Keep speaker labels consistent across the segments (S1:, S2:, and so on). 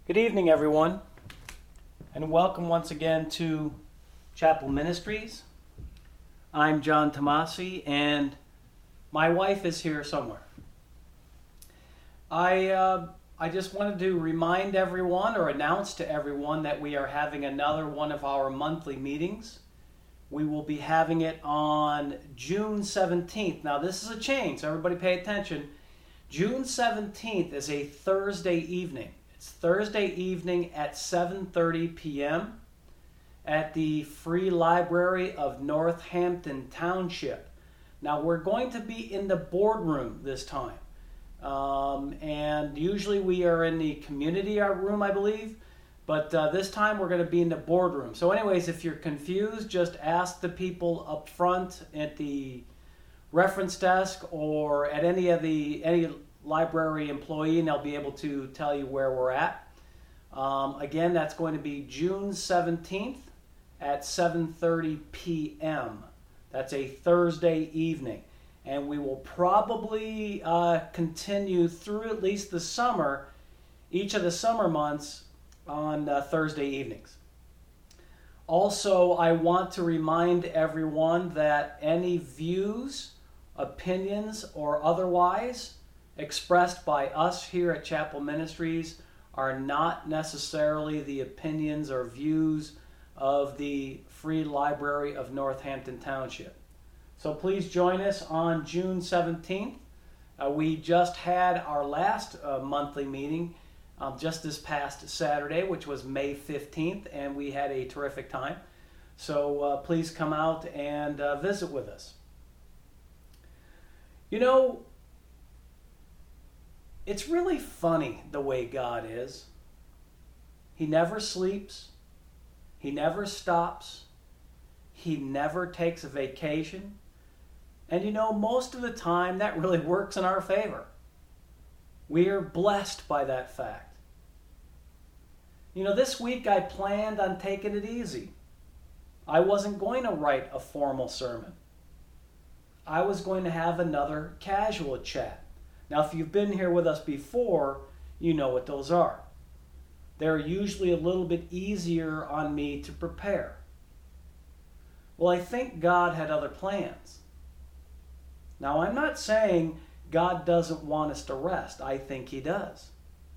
S1: Good evening, everyone, and welcome once again to Chapel Ministries. I'm John Tomasi, and my wife is here somewhere. I just wanted to remind everyone or announce to everyone that we are having another one of our monthly meetings. We will be having it on June 17th. Now, this is a change, so everybody pay attention. June 17th is a Thursday evening. It's Thursday evening at 7:30 p.m. at the Free Library of Northampton Township. Now, we're going to be in the boardroom this time. And usually we are in the community room, I believe. But this time we're going to be in the boardroom. So anyways, if you're confused, just ask the people up front at the reference desk or at any library employee, and they'll be able to tell you where we're at. Again, that's going to be June 17th at 7:30 p.m. That's a Thursday evening. And we will probably continue through at least the summer, each of the summer months, on Thursday evenings. Also, I want to remind everyone that any views, opinions, or otherwise expressed by us here at Chapel Ministries are not necessarily the opinions or views of the Free Library of Northampton Township. So please join us on June 17th. We just had our last monthly meeting just this past Saturday, which was May 15th, and we had a terrific time. So please come out and visit with us. You know, it's really funny the way God is. He never sleeps. He never stops. He never takes a vacation. And you know, most of the time that really works in our favor. We are blessed by that fact. You know, this week I planned on taking it easy. I wasn't going to write a formal sermon. I was going to have another casual chat. Now, if you've been here with us before, you know what those are. They're usually a little bit easier on me to prepare. Well, I think God had other plans. Now, I'm not saying God doesn't want us to rest. I think He does.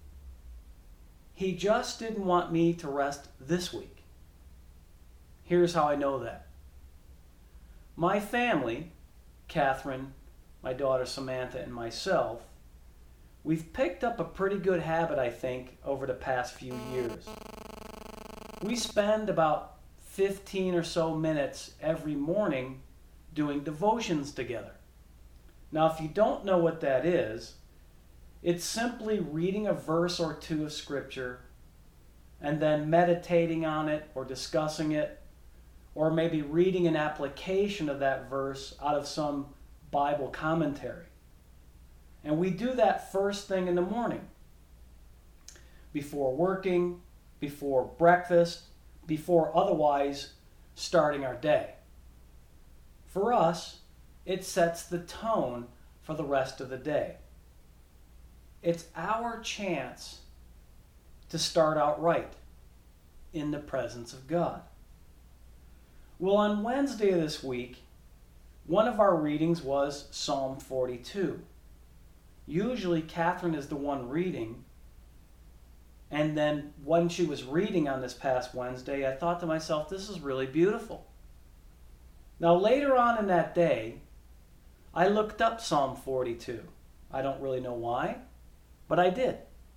S1: He just didn't want me to rest this week. Here's how I know that. My family, Catherine, my daughter Samantha, and myself, we've picked up a pretty good habit, I think, over the past few years. We spend about 15 or so minutes every morning doing devotions together. Now, if you don't know what that is, it's simply reading a verse or two of Scripture and then meditating on it or discussing it, or maybe reading an application of that verse out of some Bible commentary. And we do that first thing in the morning, before working, before breakfast, before otherwise starting our day. For us, it sets the tone for the rest of the day. It's our chance to start out right in the presence of God. Well, on Wednesday of this week, one of our readings was Psalm 42. Usually Catherine is the one reading, and then when she was reading on this past Wednesday, I thought to myself, this is really beautiful. Now later on in that day, I looked up Psalm 42. I don't really know why, but I did.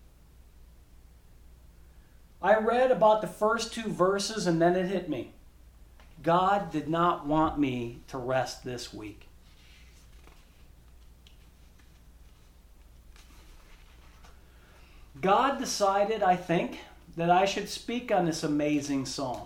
S1: I read about the first two verses and then it hit me. God did not want me to rest this week. God decided, I think, that I should speak on this amazing psalm.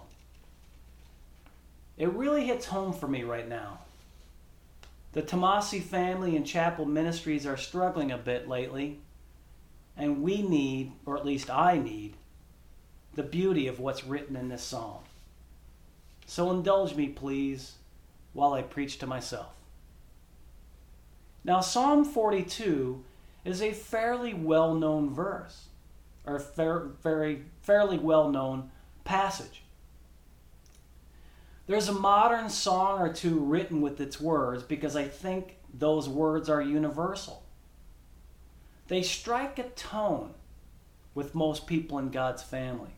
S1: It really hits home for me right now. The Tomasi family and Chapel Ministries are struggling a bit lately, and we need, or at least I need, the beauty of what's written in this psalm. So indulge me, please, while I preach to myself. Now, Psalm 42 is a fairly well-known verse. or fairly well-known passage. There's a modern song or two written with its words because I think those words are universal. They strike a tone with most people in God's family.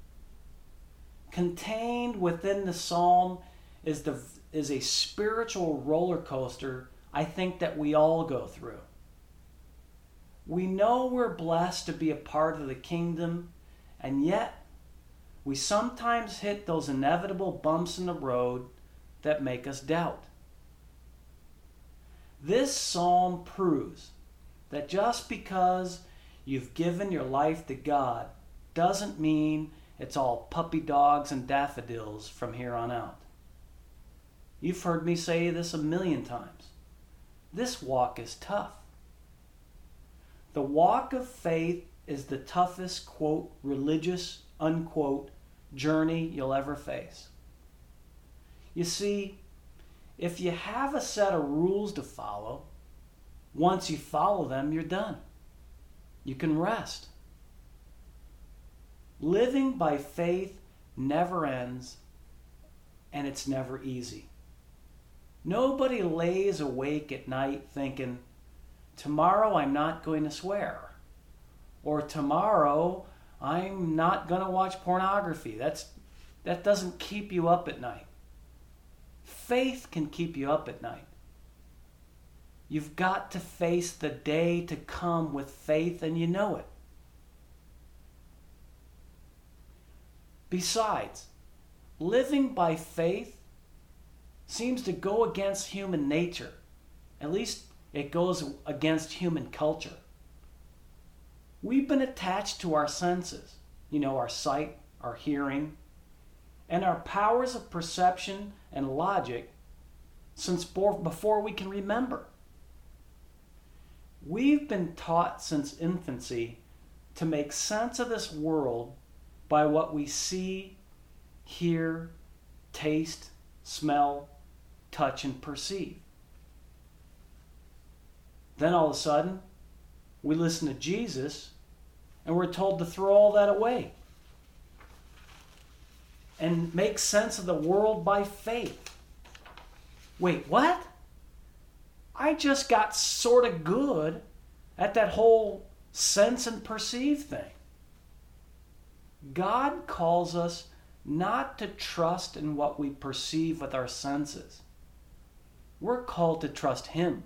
S1: Contained within the psalm is a spiritual roller coaster I think that we all go through. We know we're blessed to be a part of the kingdom, and yet we sometimes hit those inevitable bumps in the road that make us doubt. This psalm proves that just because you've given your life to God doesn't mean it's all puppy dogs and daffodils from here on out. You've heard me say this a million times. This walk is tough. The walk of faith is the toughest, quote, religious, unquote, journey you'll ever face. You see, if you have a set of rules to follow, once you follow them, you're done. You can rest. Living by faith never ends, and it's never easy. Nobody lays awake at night thinking, tomorrow I'm not going to swear, or tomorrow I'm not going to watch pornography. That doesn't keep you up at night. Faith can keep you up at night. You've got to face the day to come with faith, and you know it. Besides, living by faith seems to go against human nature. At least it goes against human culture. We've been attached to our senses, our sight, our hearing, and our powers of perception and logic since before we can remember. We've been taught since infancy to make sense of this world by what we see, hear, taste, smell, touch, and perceive. Then all of a sudden, we listen to Jesus and we're told to throw all that away and make sense of the world by faith. Wait, what? I just got sort of good at that whole sense and perceive thing. God calls us not to trust in what we perceive with our senses. We're called to trust Him.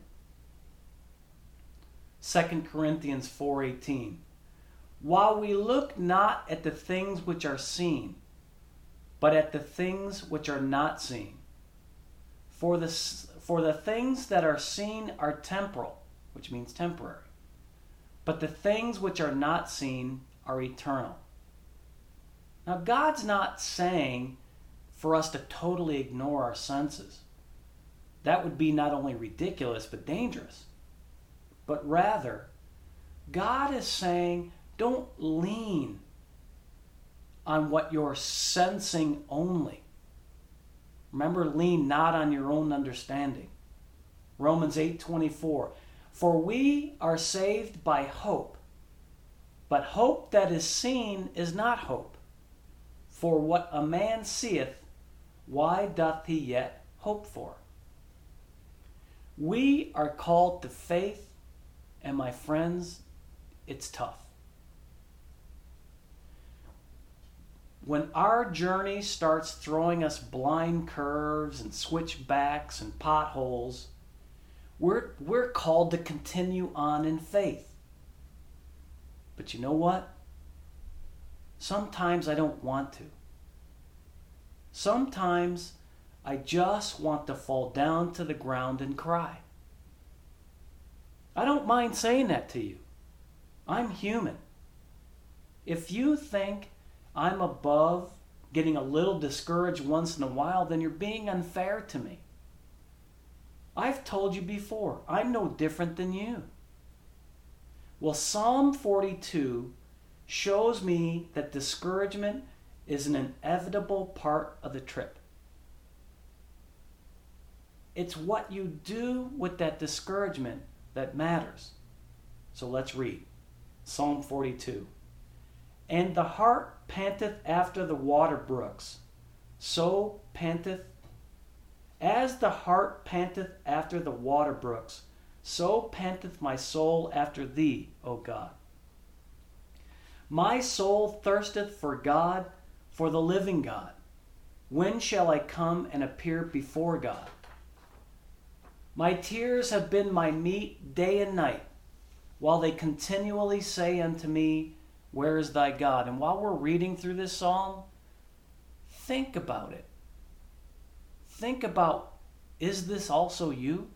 S1: 2 Corinthians 4:18. While we look not at the things which are seen, but at the things which are not seen. For the things that are seen are temporal, which means temporary. But the things which are not seen are eternal. Now, God's not saying for us to totally ignore our senses. That would be not only ridiculous, but dangerous. But rather, God is saying, don't lean on what you're sensing only. Remember, lean not on your own understanding. Romans 8:24. For we are saved by hope, but hope that is seen is not hope. For what a man seeth, why doth he yet hope for? We are called to faith, and my friends, it's tough. When our journey starts throwing us blind curves and switchbacks and potholes, we're called to continue on in faith. But you know what? Sometimes I don't want to. Sometimes I just want to fall down to the ground and cry. I don't mind saying that to you. I'm human. If you think I'm above getting a little discouraged once in a while, then you're being unfair to me. I've told you before, I'm no different than you. Well, Psalm 42 shows me that discouragement is an inevitable part of the trip. It's what you do with that discouragement that matters. So let's read Psalm 42. And the hart panteth after the water brooks, so panteth, as the hart panteth after the water brooks, so panteth my soul after thee, O God. My soul thirsteth for God, for the living God. When shall I come and appear before God? My tears have been my meat day and night, while they continually say unto me, where is thy God? And while we're reading through this psalm, think about it. Think about, is this also you?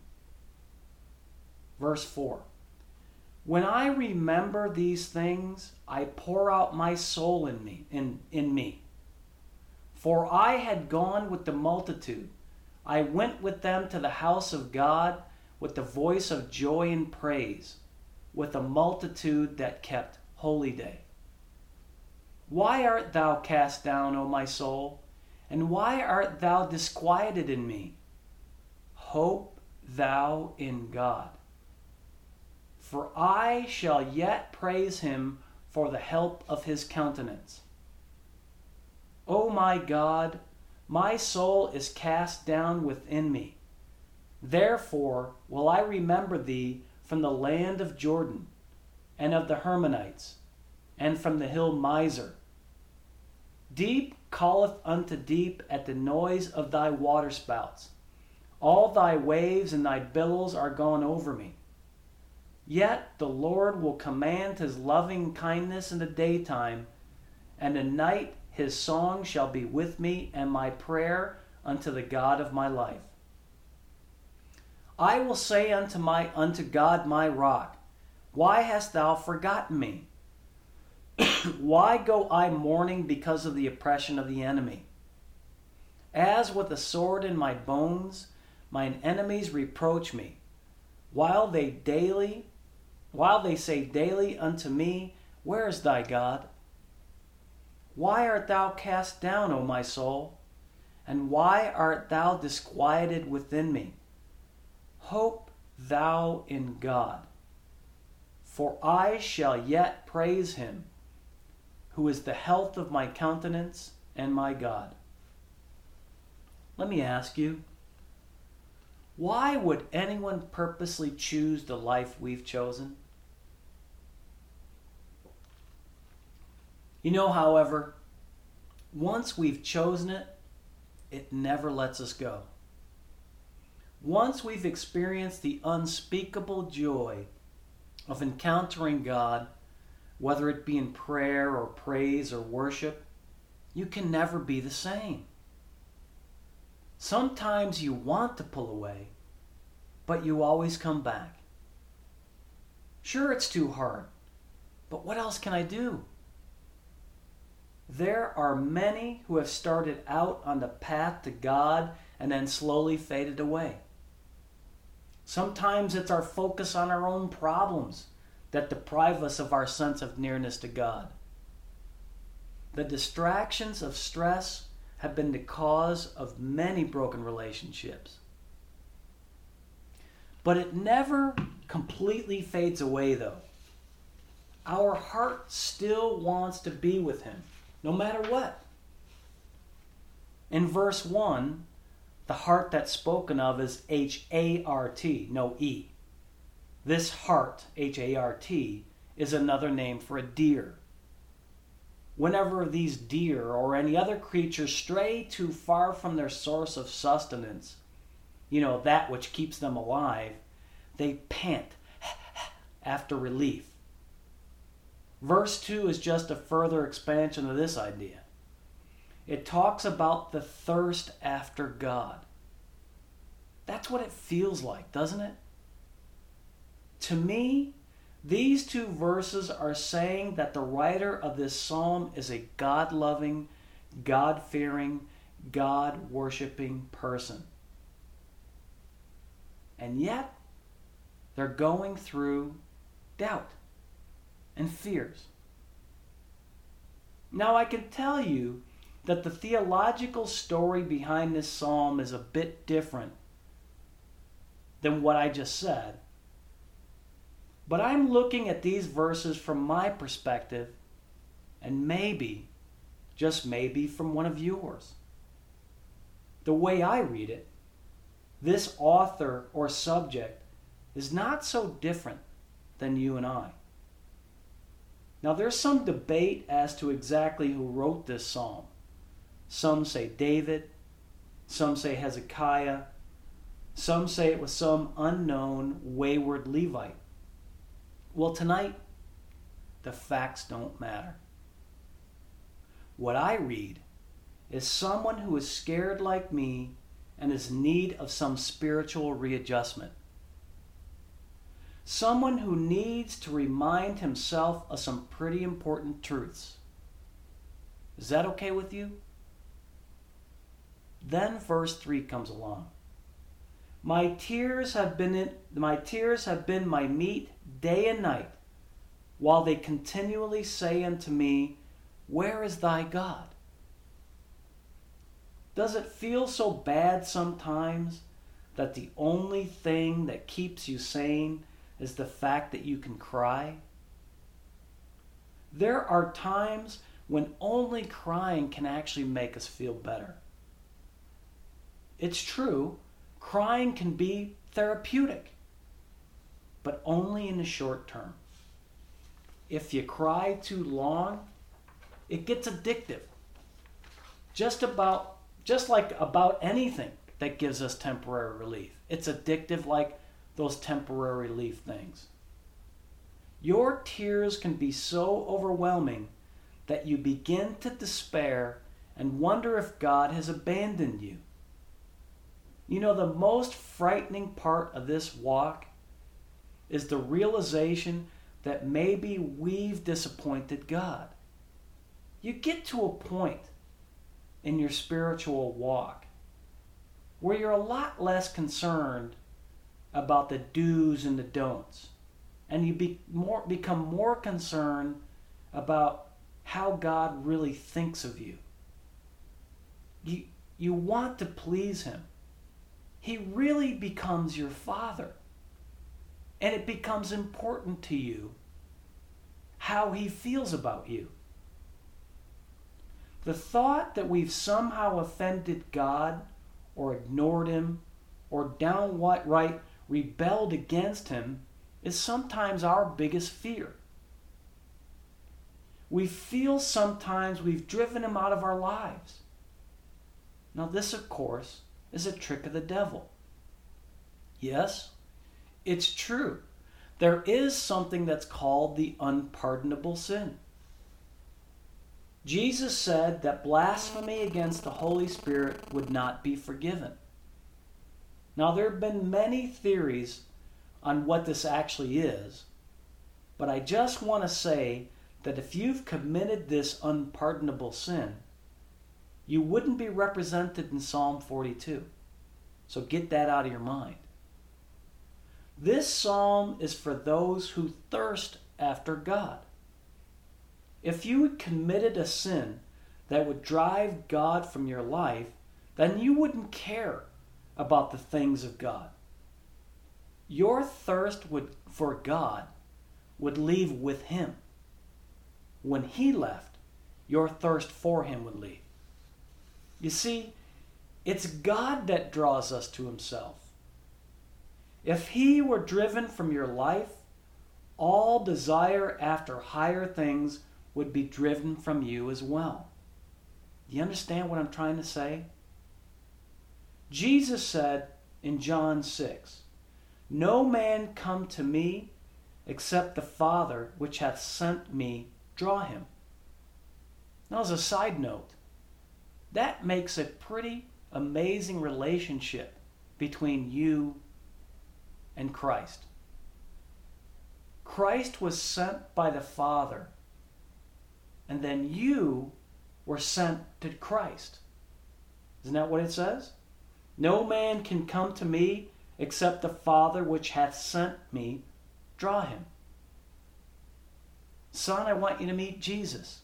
S1: Verse 4. When I remember these things, I pour out my soul in me. For I had gone with the multitude. I went with them to the house of God with the voice of joy and praise, with a multitude that kept holy day. Why art thou cast down, O my soul? And why art thou disquieted in me? Hope thou in God. For I shall yet praise him for the help of his countenance. O my God, my soul is cast down within me. Therefore will I remember thee from the land of Jordan, and of the Hermonites, and from the hill Mizar. Deep calleth unto deep at the noise of thy waterspouts. All thy waves and thy billows are gone over me. Yet the Lord will command his loving kindness in the daytime, and at night his song shall be with me, and my prayer unto the God of my life. I will say unto God my rock, why hast thou forgotten me? Why go I mourning because of the oppression of the enemy? As with a sword in my bones, mine enemies reproach me, while they say daily unto me, where is thy God? Why art thou cast down, O my soul? And why art thou disquieted within me? Hope thou in God. For I shall yet praise him, who is the health of my countenance and my God. Let me ask you, why would anyone purposely choose the life we've chosen? You know, however, once we've chosen it, it never lets us go. Once we've experienced the unspeakable joy of encountering God, whether it be in prayer or praise or worship, you can never be the same. Sometimes you want to pull away, but you always come back. Sure, it's too hard, but what else can I do? There are many who have started out on the path to God and then slowly faded away. Sometimes it's our focus on our own problems that deprive us of our sense of nearness to God. The distractions of stress have been the cause of many broken relationships. But it never completely fades away, though. Our heart still wants to be with him, no matter what. In verse 1, the heart that's spoken of is H-A-R-T, no E. This hart, H-A-R-T, is another name for a deer. Whenever these deer or any other creatures stray too far from their source of sustenance, that which keeps them alive, they pant after relief. Verse 2 is just a further expansion of this idea. It talks about the thirst after God. That's what it feels like, doesn't it? To me, these two verses are saying that the writer of this psalm is a God-loving, God-fearing, God-worshiping person. And yet, they're going through doubt and fears. Now, I can tell you that the theological story behind this psalm is a bit different than what I just said. But I'm looking at these verses from my perspective and maybe, just maybe, from one of yours. The way I read it, this author or subject is not so different than you and I. Now, there's some debate as to exactly who wrote this psalm. Some say David, some say Hezekiah, some say it was some unknown wayward Levite. Well, tonight, the facts don't matter. What I read is someone who is scared like me and is in need of some spiritual readjustment. Someone who needs to remind himself of some pretty important truths. Is that okay with you? Then verse 3 comes along. My tears have been my meat day and night, while they continually say unto me, where is thy God? Does it feel so bad sometimes that the only thing that keeps you sane is the fact that you can cry? There are times when only crying can actually make us feel better. It's true, crying can be therapeutic, but only in the short term. If you cry too long, it gets addictive. Just like about anything that gives us temporary relief. It's addictive like those temporary relief things. Your tears can be so overwhelming that you begin to despair and wonder if God has abandoned you. You know, the most frightening part of this walk is the realization that maybe we've disappointed God. You get to a point in your spiritual walk where you're a lot less concerned about the do's and the don'ts, and you become more concerned about how God really thinks of you. You want to please him. He really becomes your Father, and it becomes important to you how he feels about you. The thought that we've somehow offended God or ignored him or downright rebelled against him is sometimes our biggest fear. We feel sometimes we've driven him out of our lives. Now this, of course, is a trick of the devil. Yes, it's true. There is something that's called the unpardonable sin. Jesus said that blasphemy against the Holy Spirit would not be forgiven. Now, there have been many theories on what this actually is, but I just want to say that if you've committed this unpardonable sin, you wouldn't be represented in Psalm 42. So get that out of your mind. This psalm is for those who thirst after God. If you had committed a sin that would drive God from your life, then you wouldn't care about the things of God. Your thirst for God would leave with him. When he left, your thirst for him would leave. You see, it's God that draws us to himself. If he were driven from your life, all desire after higher things would be driven from you as well. Do you understand what I'm trying to say? Jesus said in John 6, no man come to me except the Father which hath sent me draw him. Now, as a side note, that makes a pretty amazing relationship between you and Christ. Christ was sent by the Father, and then you were sent to Christ. Isn't that what it says? No man can come to me except the Father which hath sent me draw him. Son, I want you to meet Jesus.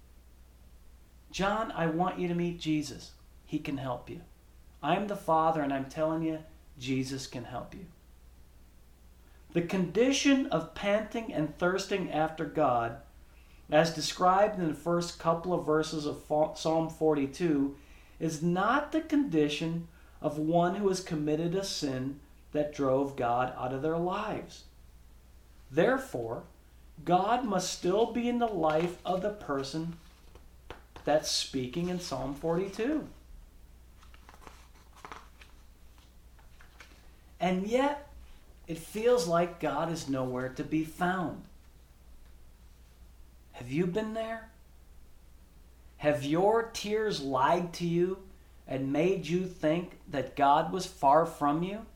S1: John, I want you to meet Jesus. He can help you. I'm the Father, and I'm telling you, Jesus can help you. The condition of panting and thirsting after God as described in the first couple of verses of Psalm 42, is not the condition of one who has committed a sin that drove God out of their lives. Therefore, God must still be in the life of the person that's speaking in Psalm 42. And yet, it feels like God is nowhere to be found. Have you been there? Have your tears lied to you and made you think that God was far from you?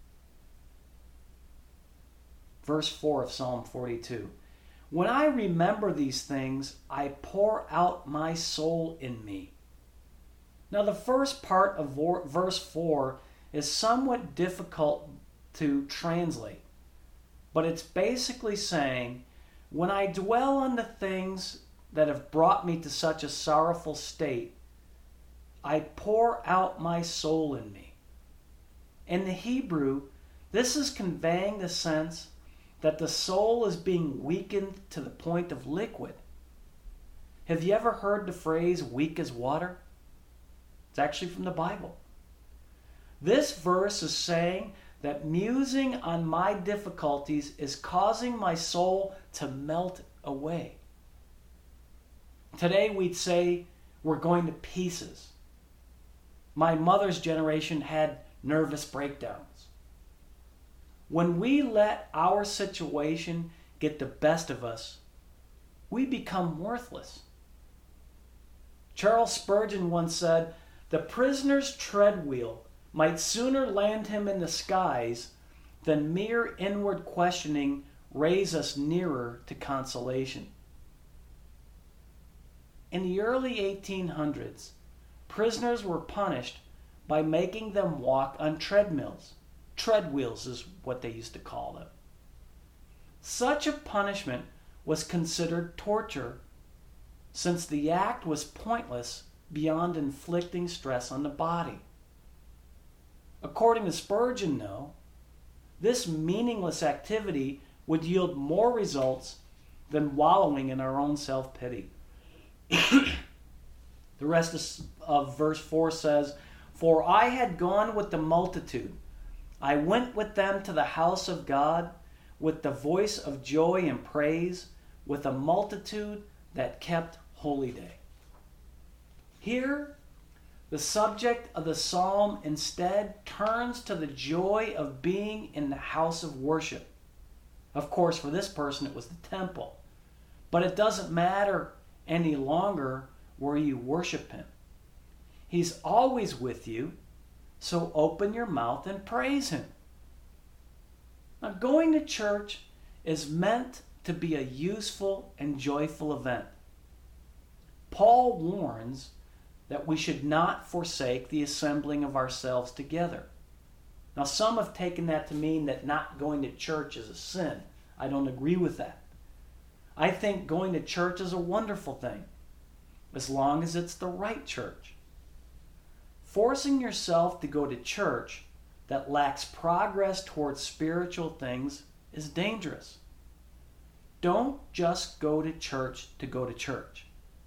S1: Verse 4 of Psalm 42. When I remember these things, I pour out my soul in me. Now the first part of verse 4 is somewhat difficult to translate, but it's basically saying, when I dwell on the things that have brought me to such a sorrowful state, I pour out my soul in me. In the Hebrew, this is conveying the sense that the soul is being weakened to the point of liquid. Have you ever heard the phrase weak as water? It's actually from the Bible. This verse is saying that musing on my difficulties is causing my soul to melt away. Today we'd say we're going to pieces. My mother's generation had nervous breakdowns. When we let our situation get the best of us, we become worthless. Charles Spurgeon once said, "The prisoner's tread wheel might sooner land him in the skies than mere inward questioning raise us nearer to consolation." In the early 1800s, prisoners were punished by making them walk on treadmills. Treadwheels is what they used to call them. Such a punishment was considered torture, since the act was pointless beyond inflicting stress on the body. According to Spurgeon, though, this meaningless activity would yield more results than wallowing in our own self-pity. The rest of verse 4 says, "For I had gone with the multitude. I went with them to the house of God with the voice of joy and praise, with a multitude that kept holy day." Here, the subject of the psalm instead turns to the joy of being in the house of worship. Of course, for this person, it was the temple. But it doesn't matter any longer where you worship him. He's always with you, so open your mouth and praise him. Now, going to church is meant to be a useful and joyful event. Paul warns that we should not forsake the assembling of ourselves together. Now, some have taken that to mean that not going to church is a sin. I don't agree with that. I think going to church is a wonderful thing, as long as it's the right church. Forcing yourself to go to church that lacks progress towards spiritual things is dangerous. Don't just go to church to go to church.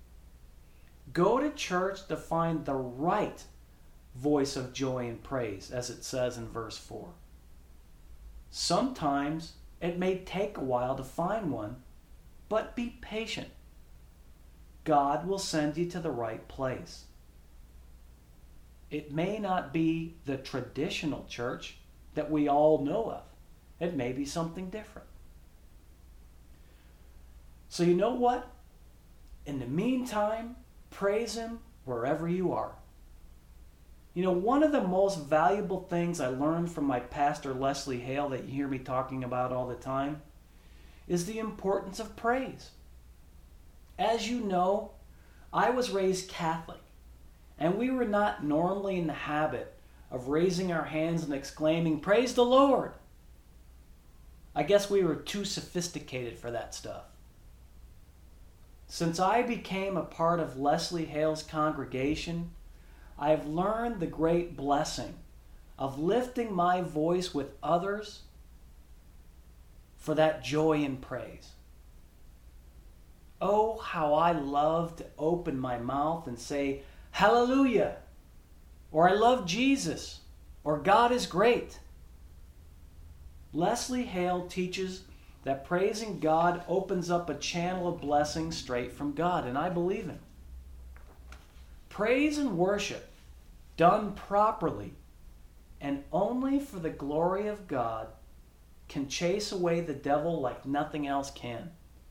S1: Go to church to find the right voice of joy and praise, as it says in verse 4. Sometimes it may take a while to find one, but be patient. God will send you to the right place. It may not be the traditional church that we all know of. It may be something different. So you know what? In the meantime, praise him wherever you are. You know, one of the most valuable things I learned from my pastor, Leslie Hale, that you hear me talking about all the time, is the importance of praise. As you know, I was raised Catholic, and we were not normally in the habit of raising our hands and exclaiming, "Praise the Lord!" I guess we were too sophisticated for that stuff. Since I became a part of Leslie Hale's congregation, I have learned the great blessing of lifting my voice with others for that joy and praise. Oh, how I love to open my mouth and say, Hallelujah, or I love Jesus, or God is great. Leslie Hale teaches that praising God opens up a channel of blessing straight from God, and I believe him. Praise and worship, done properly and only for the glory of God, can chase away the devil like nothing else can.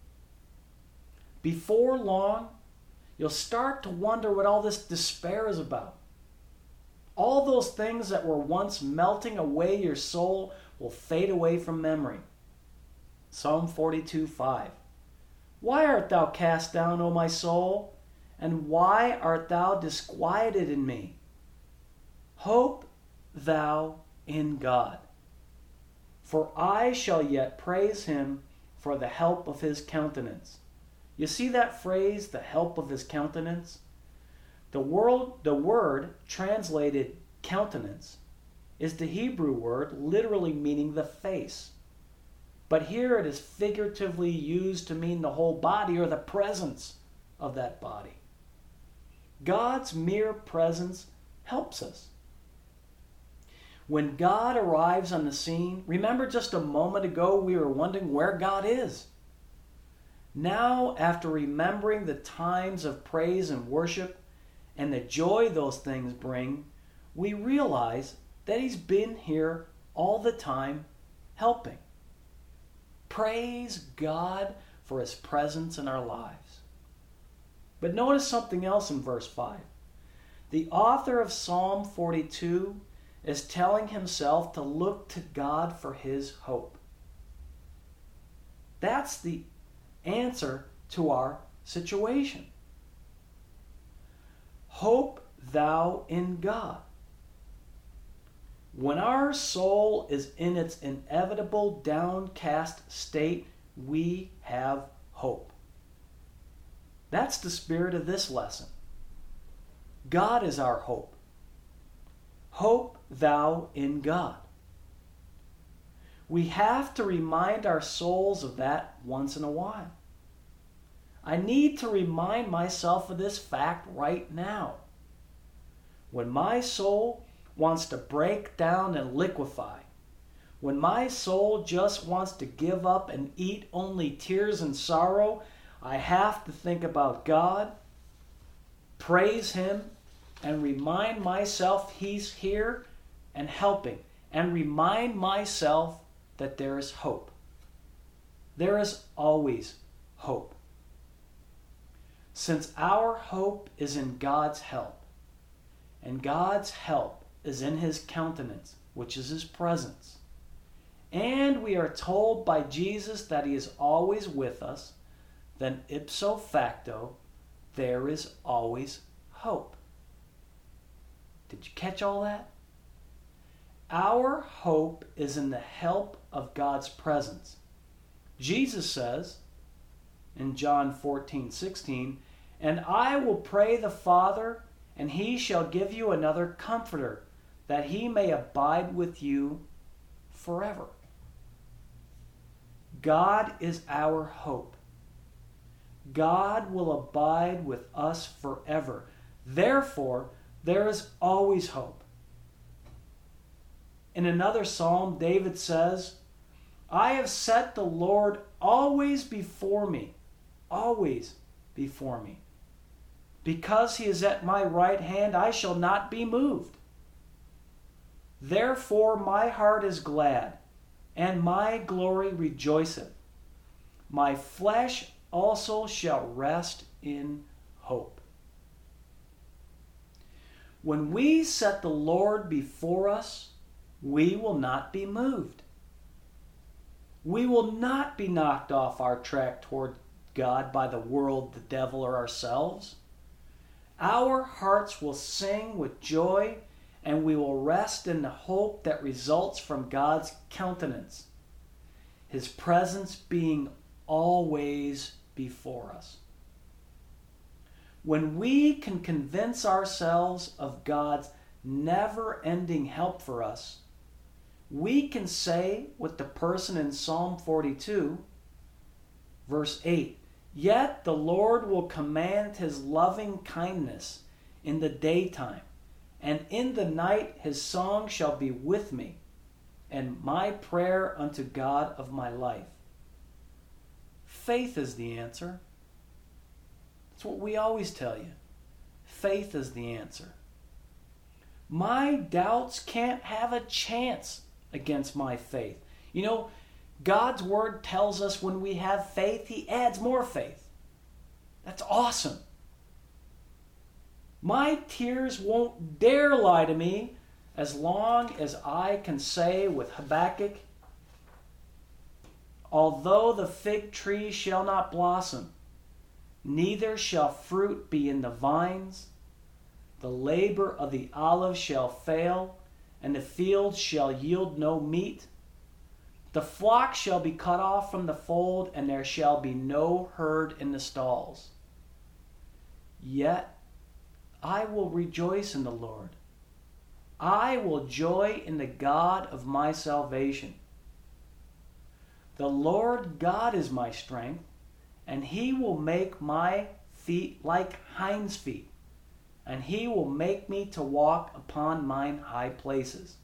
S1: Before long, you'll start to wonder what all this despair is about. All those things that were once melting away your soul will fade away from memory. Psalm 42:5. Why art thou cast down, O my soul? And why art thou disquieted in me? Hope thou in God. For I shall yet praise him for the help of his countenance. You see that phrase, the help of his countenance? The word translated countenance is the Hebrew word literally meaning the face. But here it is figuratively used to mean the whole body or the presence of that body. God's mere presence helps us. When God arrives on the scene, remember just a moment ago we were wondering where God is. Now, after remembering the times of praise and worship and the joy those things bring, we realize that he's been here all the time helping. Praise God for his presence in our lives. But notice something else in verse 5. The author of Psalm 42 is telling himself to look to God for his hope. That's the answer to our situation. Hope thou in God. When our soul is in its inevitable downcast state, we have hope. That's the spirit of this lesson. God is our hope. Hope thou in God. We have to remind our souls of that once in a while. I need to remind myself of this fact right now. When my soul wants to break down and liquefy, when my soul just wants to give up and eat only tears and sorrow, I have to think about God, praise him, and remind myself he's here and helping, and remind myself that there is hope. There is always hope. Since our hope is in God's help, and God's help is in his countenance, which is his presence, and we are told by Jesus that he is always with us, then ipso facto, there is always hope. Did you catch all that? Our hope is in the help of God's presence. Jesus says in John 14:16, and I will pray the Father, and he shall give you another comforter, that he may abide with you forever. God is our hope. God will abide with us forever. Therefore, there is always hope. In another psalm, David says, I have set the Lord always before me, always before me. Because he is at my right hand, I shall not be moved. Therefore my heart is glad, and my glory rejoiceth. My flesh also shall rest in hope. When we set the Lord before us, we will not be moved. We will not be knocked off our track toward God by the world, the devil, or ourselves. Our hearts will sing with joy, and we will rest in the hope that results from God's countenance, his presence being always before us. When we can convince ourselves of God's never-ending help for us, we can say with the person in Psalm 42, verse 8, Yet the Lord will command his loving kindness in the daytime, and in the night his song shall be with me, and my prayer unto God of my life. Faith is the answer. That's what we always tell you. Faith is the answer. My doubts can't have a chance against my faith. You know, God's word tells us when we have faith, he adds more faith. That's awesome. My tears won't dare lie to me as long as I can say with Habakkuk, although the fig tree shall not blossom, neither shall fruit be in the vines, the labor of the olive shall fail, and the field shall yield no meat. The flock shall be cut off from the fold, and there shall be no herd in the stalls. Yet I will rejoice in the Lord. I will joy in the God of my salvation. The Lord God is my strength, and he will make my feet like hinds' feet, and he will make me to walk upon mine high places.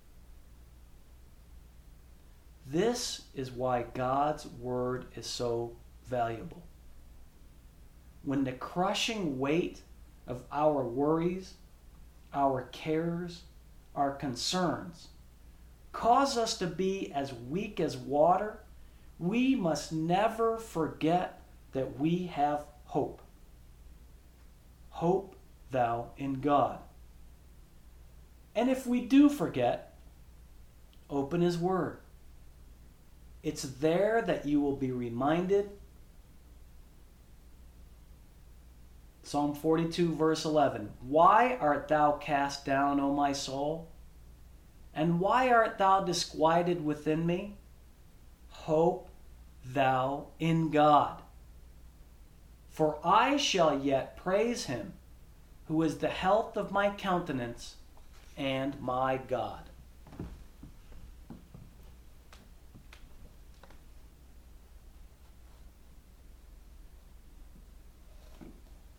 S1: This is why God's word is so valuable. When the crushing weight of our worries, our cares, our concerns cause us to be as weak as water, we must never forget that we have hope. Hope thou in God. And if we do forget, open his word. It's there that you will be reminded. Psalm 42, verse 11. Why art thou cast down, O my soul? And why art thou disquieted within me? Hope thou in God. For I shall yet praise him, who is the health of my countenance and my God.